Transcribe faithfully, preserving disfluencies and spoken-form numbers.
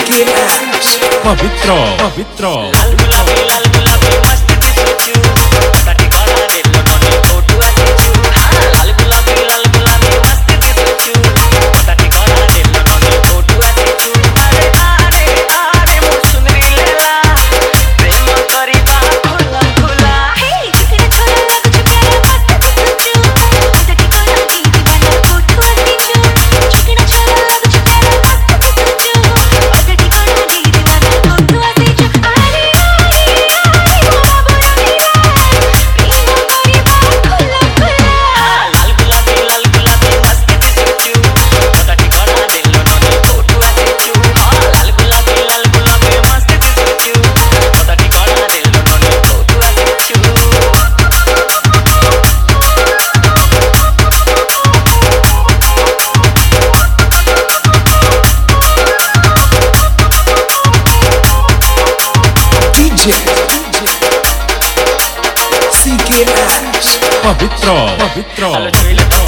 के एश पवित्र पवित्र लाल गुलाबी लाल गुलाबी मस्त दिसुचु साठी कोणा देलो नोनी फोटो आसीचु लाल गुलाबी लाल गुलाबी मस्त दिसुचु साठी कोणा देलो नोनी फोटो आसीचु अरे अरे अरे मोर सुंदरी लेला प्रेम करिबा खुला खुला हे चिकना छोरा लागुछु प्यारा मस्त दिसुचु साठी कोणा दीवाना फोटो आसीचु चिकना छोरा लागुछु प्यारा मस्त दिसुचु साठी कोणा दीवाना फोटो आसीचु अरे अरे अरे बाबा मीरा प्रेम करिबा खुला खुला लाल गुलाबी लाल गुलाबी मस्त दिसुचु साठी कोणा देलो नोनी फोटो आसीचु लाल गुलाबी लाल गुलाबी मस्त दिसुचु साठी कोणा देलो नोनी फोटो आसीचु डीजे सी के एश पवित्र पवित्र Hello, Joel.